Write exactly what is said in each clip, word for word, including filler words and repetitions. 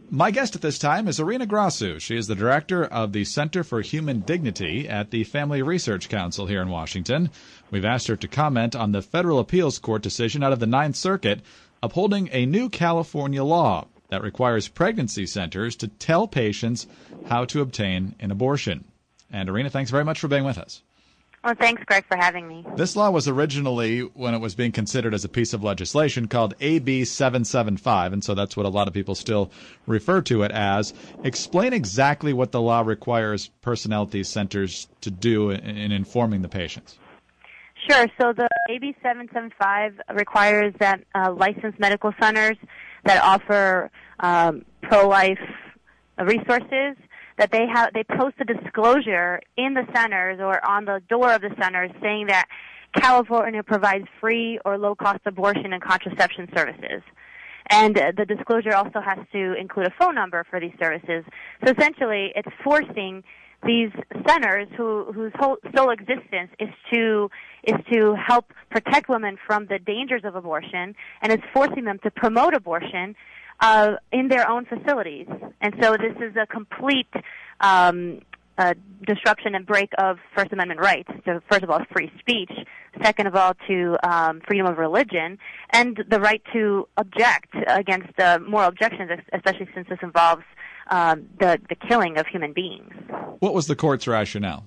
My guest at this time is Irina Grasu. She is the director of the Center for Human Dignity at the Family Research Council here in Washington. We've asked her to comment on the Federal Appeals Court decision out of the Ninth Circuit upholding a new California law that requires pregnancy centers to tell patients how to obtain an abortion. And Irina, thanks very much for being with us. Well, thanks, Greg, for having me. This law was originally, when it was being considered as a piece of legislation, called A B seven seventy-five, and so that's what a lot of people still refer to it as. Explain exactly what the law requires personnel at these centers to do in, in informing the patients. Sure. So the A B seven seventy-five requires that uh, licensed medical centers that offer um, pro-life resources, that they have they post a disclosure in the centers or on the door of the centers saying that California provides free or low-cost abortion and contraception services. And uh, the disclosure also has to include a phone number for these services. So essentially, it's forcing these centers who, whose whole sole existence is to is to help protect women from the dangers of abortion, and it's forcing them to promote abortion Uh, in their own facilities. And so this is a complete um, uh, disruption and break of First Amendment rights. So first of all, free speech. Second of all, to um, freedom of religion and the right to object against uh, moral objections, especially since this involves um, the, the killing of human beings. What was the court's rationale?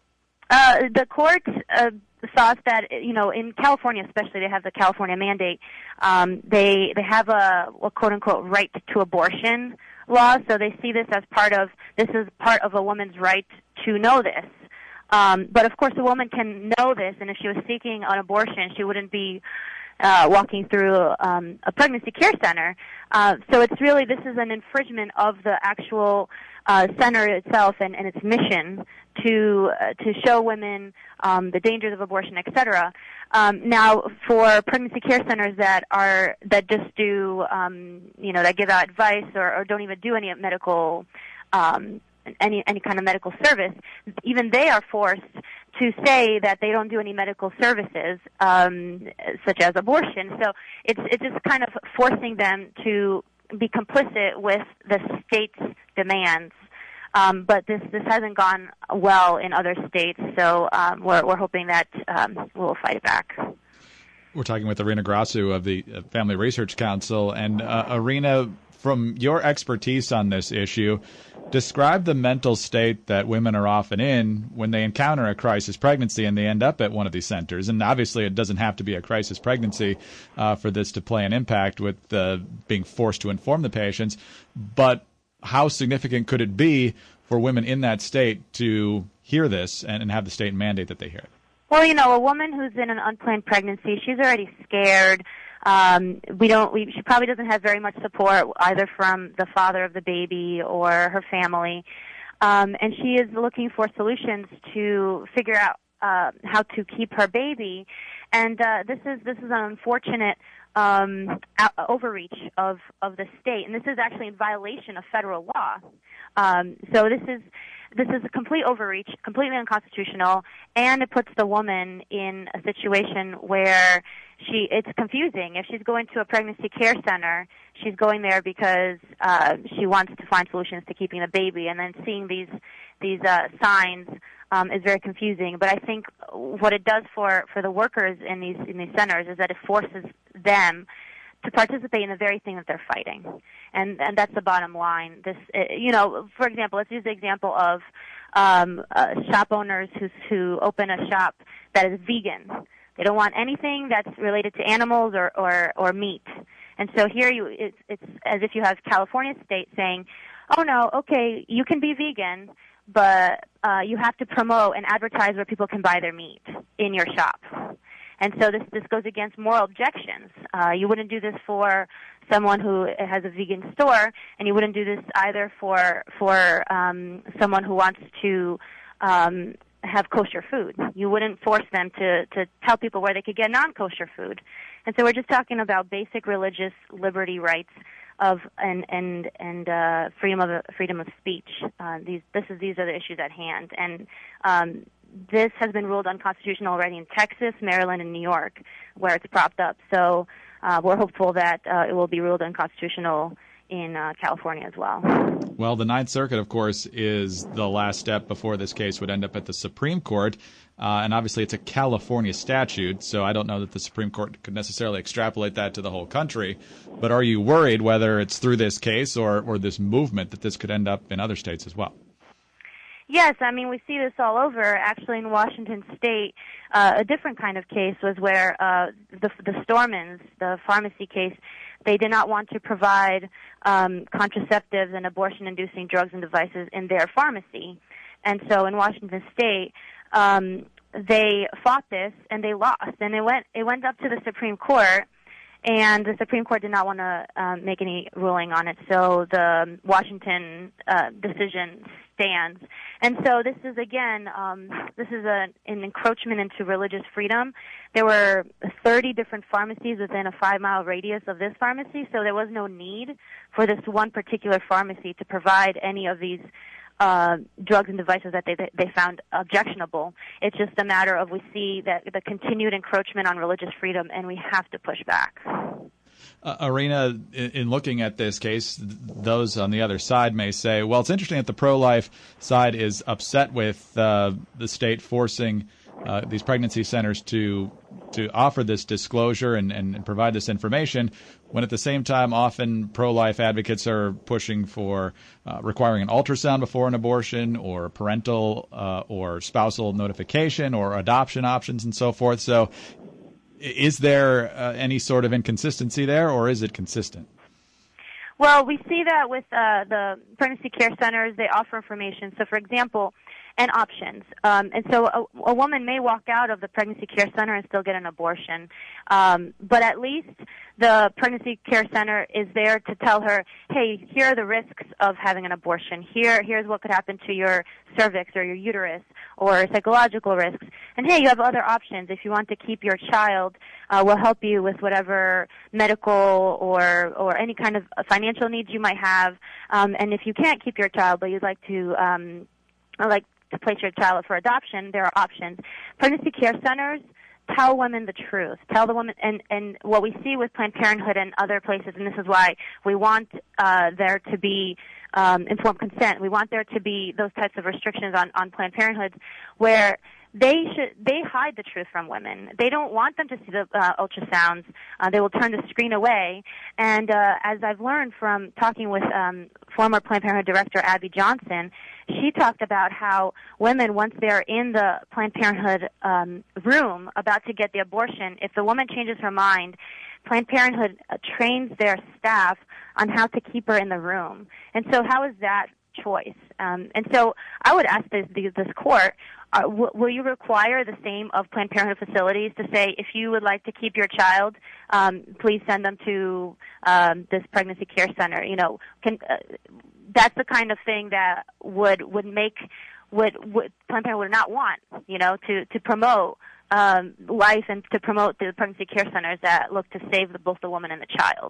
Uh, the court uh, thought that, you know, in California especially, they have the California mandate. Um, they they have a, a quote-unquote right to abortion law, so they see this as part of, this is part of a woman's right to know this. Um, but, of course, a woman can know this, and if she was seeking an abortion, she wouldn't be uh, walking through um, a pregnancy care center. Uh, so it's really, this is an infringement of the actual uh, center itself and, and its mission to uh, to show women um, the dangers of abortion, et cetera. Um, now, for pregnancy care centers that are that just do um, you know that give out advice or, or don't even do any medical um, any any kind of medical service, even they are forced to say that they don't do any medical services um, such as abortion. So it's it's just kind of forcing them to be complicit with the state's demands. Um, but this, this hasn't gone well in other states, so um, we're, we're hoping that um, we'll fight it back. We're talking with Irina Grasu of the Family Research Council. And uh, Irina, from your expertise on this issue, describe the mental state that women are often in when they encounter a crisis pregnancy and they end up at one of these centers. And obviously it doesn't have to be a crisis pregnancy uh, for this to play an impact with uh, being forced to inform the patients. But how significant could it be for women in that state to hear this and, and have the state mandate that they hear it? Well, you know, a woman who's in an unplanned pregnancy, she's already scared. Um, we don't. We, she probably doesn't have very much support either from the father of the baby or her family, um, and she is looking for solutions to figure out uh, how to keep her baby. And uh, this is this is an unfortunate Um, overreach of, of the state, and this is actually in violation of federal law. Um, so this is this is a complete overreach, completely unconstitutional, and it puts the woman in a situation where she it's confusing. If she's going to a pregnancy care center, she's going there because uh, she wants to find solutions to keeping the baby, and then seeing these these uh, signs um, is very confusing. But I think what it does for, for the workers in these in these centers is that it forces them to participate in the very thing that they're fighting, and and that's the bottom line. This, you know, for example, let's use the example of um, uh, shop owners who who open a shop that is vegan. They don't want anything that's related to animals or or, or meat, and so here you it's, it's as if you have California state saying, "Oh no, okay, you can be vegan, but uh, you have to promote and advertise where people can buy their meat in your shop." And so this this goes against moral objections. Uh, you wouldn't do this for someone who has a vegan store, and you wouldn't do this either for for um, someone who wants to um, have kosher food. You wouldn't force them to, to tell people where they could get non-kosher food. And so we're just talking about basic religious liberty rights of and and and uh, freedom of freedom of speech. Uh, these this is these are the issues at hand, and um, this has been ruled unconstitutional already in Texas, Maryland, and New York, where it's propped up. So uh, we're hopeful that uh, it will be ruled unconstitutional in uh, California as well. Well, the Ninth Circuit, of course, is the last step before this case would end up at the Supreme Court. Uh, and obviously it's a California statute, so I don't know that the Supreme Court could necessarily extrapolate that to the whole country. But are you worried, whether it's through this case or, or this movement, that this could end up in other states as well? Yes, I mean, we see this all over. Actually, in Washington State, uh, a different kind of case was where uh, the, the Stormans, the pharmacy case, they did not want to provide um, contraceptives and abortion-inducing drugs and devices in their pharmacy. And so in Washington State, um, they fought this, and they lost. And it went, it went up to the Supreme Court, and the Supreme Court did not want to um, make any ruling on it. So the Washington uh, decision stands. And so this is, again, um, this is a, an encroachment into religious freedom. There were thirty different pharmacies within a five-mile radius of this pharmacy, so there was no need for this one particular pharmacy to provide any of these uh, drugs and devices that they they found objectionable. It's just a matter of we see that the continued encroachment on religious freedom, and we have to push back. Uh, Irina, in, in looking at this case, th- those on the other side may say, well, it's interesting that the pro-life side is upset with uh, the state forcing uh, these pregnancy centers to to offer this disclosure and, and, and provide this information, when at the same time often pro-life advocates are pushing for uh, requiring an ultrasound before an abortion, or parental uh, or spousal notification, or adoption options and so forth. So is there uh, any sort of inconsistency there, or is it consistent? Well, we see that with uh, the pregnancy care centers. They offer information. So, for example, and options. Um, and so a, a woman may walk out of the pregnancy care center and still get an abortion. Um, but at least the pregnancy care center is there to tell her, hey, here are the risks of having an abortion. Here, here's what could happen to your cervix or your uterus, or psychological risks. And hey, you have other options. If you want to keep your child, uh, we'll help you with whatever medical or, or any kind of financial needs you might have. Um, and if you can't keep your child, but you'd like to, um, like, to place your child for adoption, there are options. Pregnancy care centers tell women the truth. Tell the woman, and, and what we see with Planned Parenthood and other places, and this is why we want uh, there to be um, informed consent. We want there to be those types of restrictions on, on Planned Parenthood where they should they hide the truth from women. They don't want them to see the uh, ultrasounds. Uh, they will turn the screen away. And uh, as I've learned from talking with um, former Planned Parenthood director Abby Johnson, she talked about how women, once they're in the Planned Parenthood um, room about to get the abortion, if the woman changes her mind, Planned Parenthood uh, trains their staff on how to keep her in the room. And so how is that choice? Um, and so I would ask this, this court, uh, w- will you require the same of Planned Parenthood facilities to say, if you would like to keep your child, um, please send them to um, this pregnancy care center? You know, can, uh, that's the kind of thing that would would make would, would Planned Parenthood would not want, you know, to to promote um, life and to promote the pregnancy care centers that look to save the, both the woman and the child.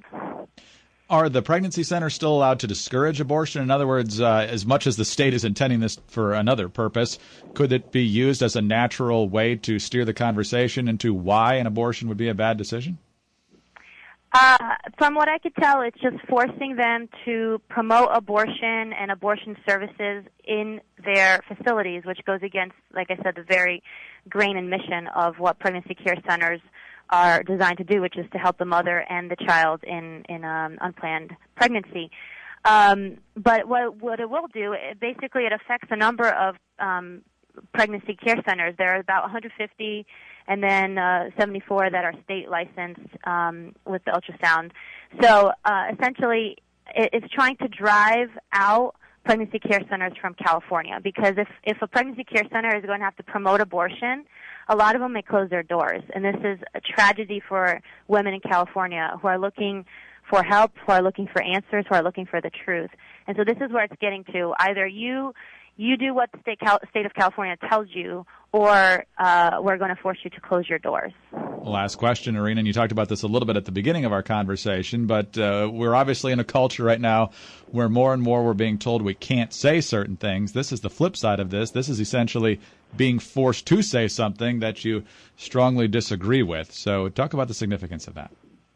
Are the pregnancy centers still allowed to discourage abortion? In other words, uh, as much as the state is intending this for another purpose, could it be used as a natural way to steer the conversation into why an abortion would be a bad decision? Uh, from what I could tell, it's just forcing them to promote abortion and abortion services in their facilities, which goes against, like I said, the very grain and mission of what pregnancy care centers are designed to do, which is to help the mother and the child in, in um, unplanned pregnancy. Um, but what, what it will do, it basically it affects the number of um, pregnancy care centers. There are about one hundred fifty and then uh, seventy-four that are state licensed um, with the ultrasound. So uh, essentially it, it's trying to drive out pregnancy care centers from California, because if, if a pregnancy care center is going to have to promote abortion, a lot of them may close their doors. And this is a tragedy for women in California who are looking for help, who are looking for answers, who are looking for the truth. And so this is where it's getting to. Either you you do what the state, Cal- state of California tells you, or uh, we're going to force you to close your doors. Last question, Irina, and you talked about this a little bit at the beginning of our conversation, but uh, we're obviously in a culture right now where more and more we're being told we can't say certain things. This is the flip side of this. This is essentially being forced to say something that you strongly disagree with. So talk about the significance of that.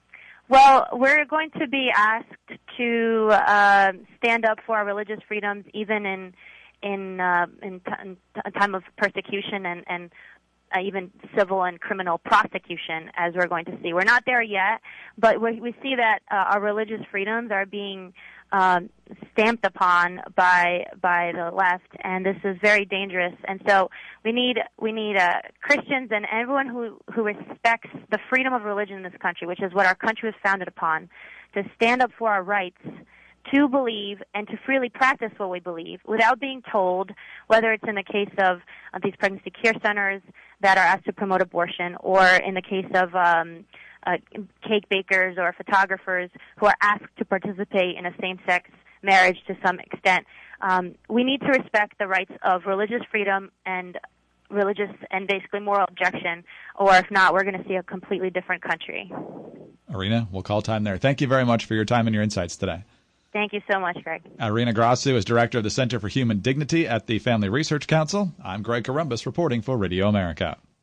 Well, we're going to be asked to uh, stand up for our religious freedoms, even in in uh, in, t- in a time of persecution and and uh, even civil and criminal prosecution, as we're going to see. We're not there yet, but we, we see that uh, our religious freedoms are being um, stamped upon by by the left, and this is very dangerous. And so we need we need uh, Christians and everyone who who respects the freedom of religion in this country, which is what our country was founded upon, to stand up for our rights to believe and to freely practice what we believe without being told, whether it's in the case of, of these pregnancy care centers that are asked to promote abortion, or in the case of um, uh, cake bakers or photographers who are asked to participate in a same-sex marriage to some extent. Um, we need to respect the rights of religious freedom and religious and basically moral objection, or if not, we're going to see a completely different country. Irina, we'll call time there. Thank you very much for your time and your insights today. Thank you so much, Greg. Irina Grasu is director of the Center for Human Dignity at the Family Research Council. I'm Greg Corombos reporting for Radio America.